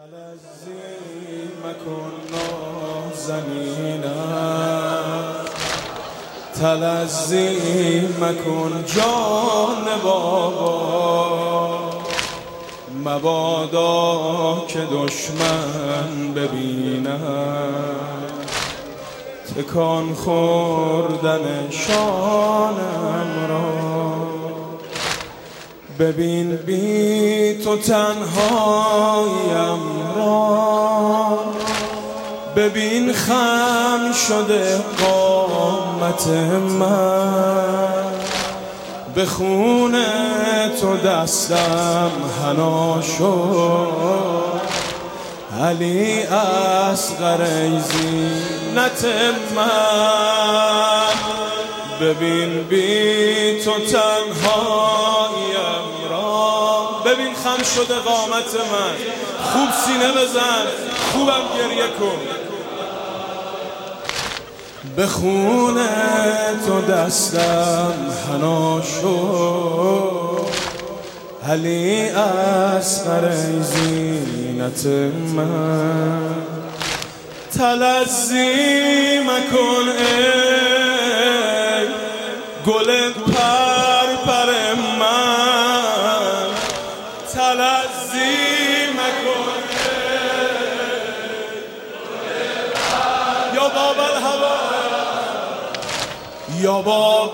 تلذی مکن نازنینم، تلذی مکن جان بابا، مبادا که دشمن ببینم تکان خوردن شانم را. ببین بی تو تنهایم را، ببین خم شده قامت من، به خون تو دستم حنا شد، علی اصغر ای زینت من. ببین بی تو تنهایم را، ببین خم شده قامت من، خوب سینه بزن، خوبم گریه کن. به خون تو دستم حنا شد، علی اصغر ای زینت من. تلذی مکن ای گل پرپر من، تلذی مکن یا باب الهوا، یا باب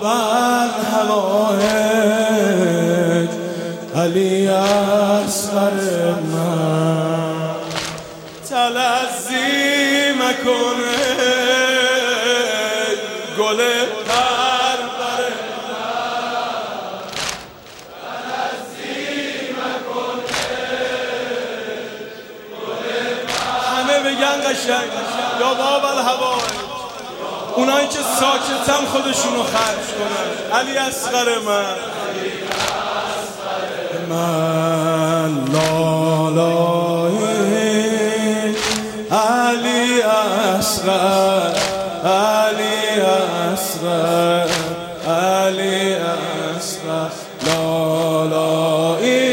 الهوایج علی اصغر من. تلذی مکن ای گل پرپر من، تلذی مکن ای گل پرپر. همه بگن قشنگ یا باب الهوایج، اونایی که ساکتم خودشونو خرج کنن. علی اصغر من، من لالای علی اصغر، علی اصغر، علی اصغر لالای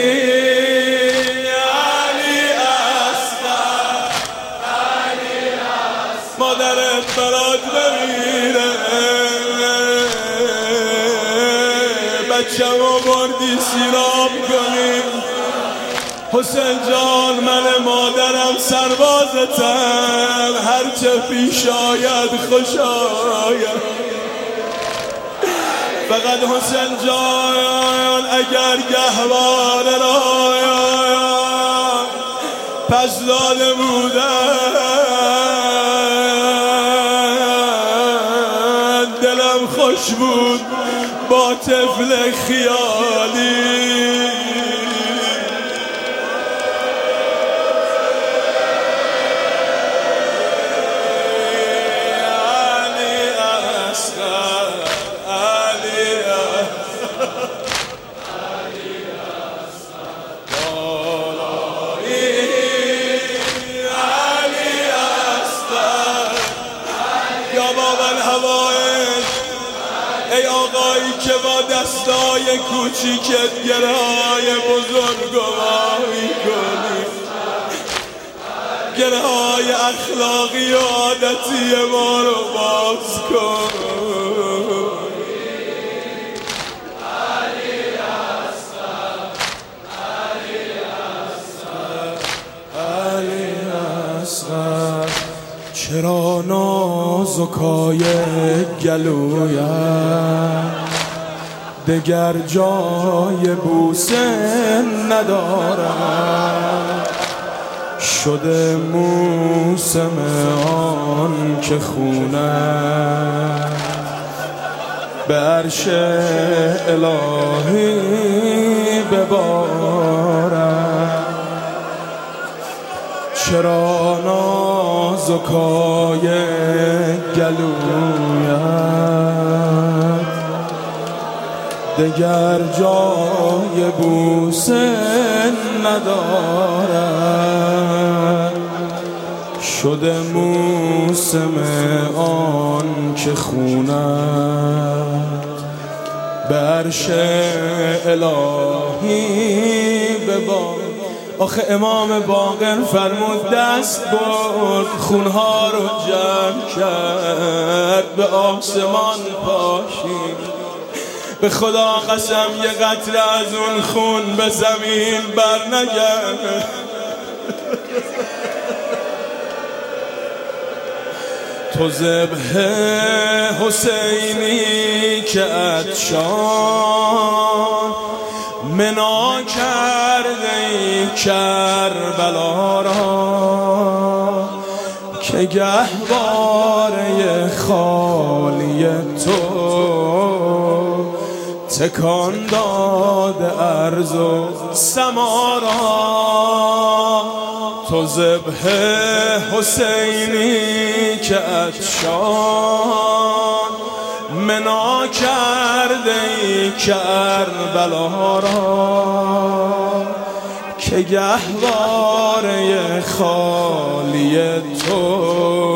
علی اصغر، علی اصغر. مادرت برات بمیره، بچه‌مو بردی سیراب کنی. حسین جان من مادرم سربازتم، هرچه پیش آید خوش آید. فقط حسین جان اگر گهواره رایم پس داده بودن، دلم خوش بود با طفل خیالی. ای آقایی که با دستای کوچیکت گره‌های بزرگواری کنی، گره‌های اخلاقی و عادتی ما رو باز کن. علی اصغر، علی اصغر، علی اصغر. چرا نازکای گلویم دگر جای بوسه ندارم، شده موسم آن که خونم به عرش الهی ببارم. چرا نازکای گلویم دگر جای بوسه ندارد، شده موسم آن که خونت به عرش الهی ببارد. آخه امام باقر فرمود دست برد خونها رو جمع کرد به آسمان پاشید. به خدا قسم یه قطره از اون خون به زمین بر نگرد. تو ذبح حسینی که عطشان منا کرده ای کربلا را، که گهواره خالی تو تکان داده ارض و سما را. تو ذبح حسینی که عطشان منا کرده ای کربلا را، که گهواره خالی تو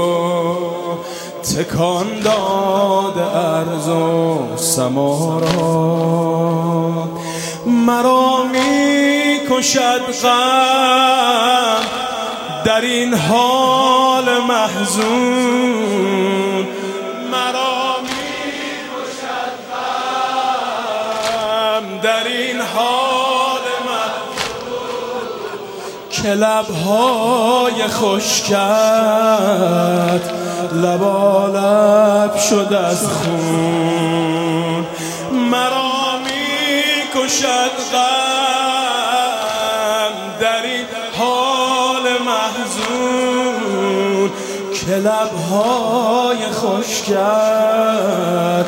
تکان داده ارض و سما را. مرا می کشد غم در این حال محزون، مرا می کشد غم در این حال محزون، که لبهای خشکت لبالب شد از خون. مرا می کشد غم در این حال محزون، که لبهای خشکت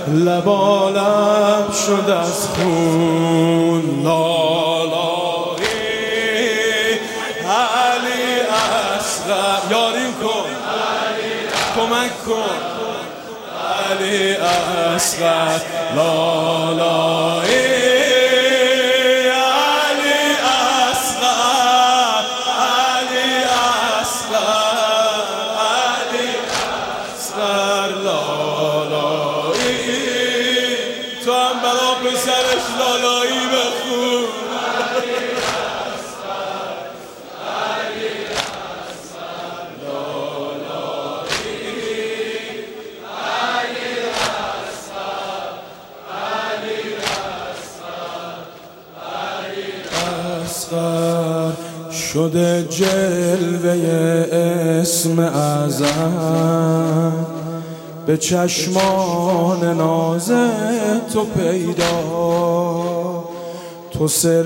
لبالب شد از خون. لالایی علی اصغر یاریم کن، کمک کن علی اصغر. لالایی علی اصغر، علی اصغر، علی اصغر. لالایی تو هم برا پسرش لالایی بخون. شده جلوه اسم اعظم به چشمان ناز تو پیدا. تو سر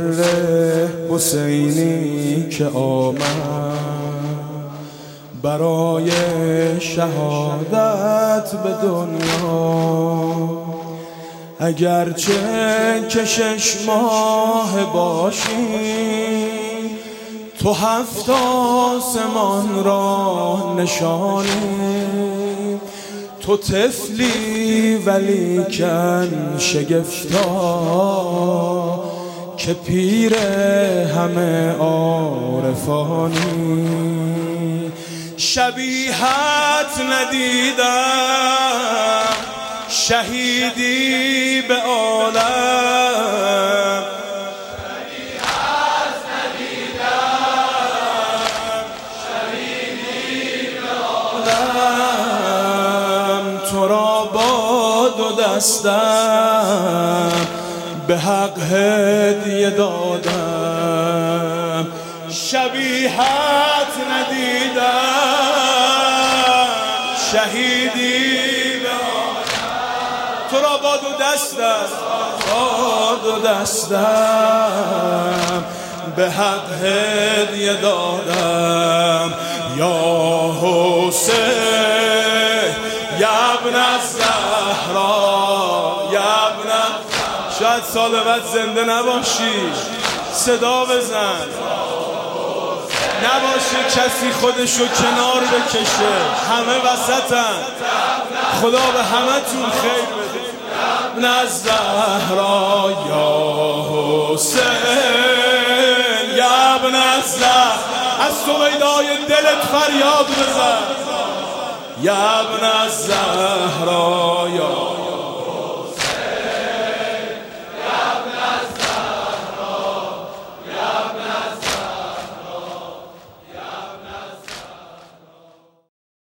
حسینی که آمد برای شهادت به دنیا، اگرچه کشش ماه باشی تو هفت آسمان را نشانی. تو طفلی ولیکن شگفتا که پیر همه عارفانی. شبیهت ندیدم شهیدی به عالم، تو را با دو دستم به حق هدیه دادم. شبیهت ندیدم شهیدی به عالم، تو را با دو دستم، با دو دستم به حق هدیه دادم. یا حسین یا ابن الزهرا، یا ابن، شاید سال بعد زنده نباشی، صدا بزن، نباشه کسی خودشو کنار بکشه، همه وسطن، خدا به همه تون خیر بده. ابن الزهرا یا حسین یا ابن الزهرا، از سویدای دلت فریاد بزن. یا ابن الزهرا یا